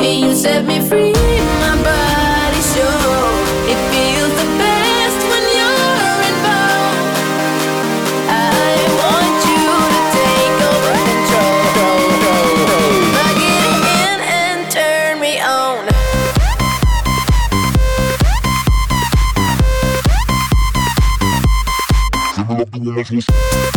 Can you set me free? My body sure it feels the best when you're involved. I want you to take over control. Plug it in and turn me on. Give me love the woman's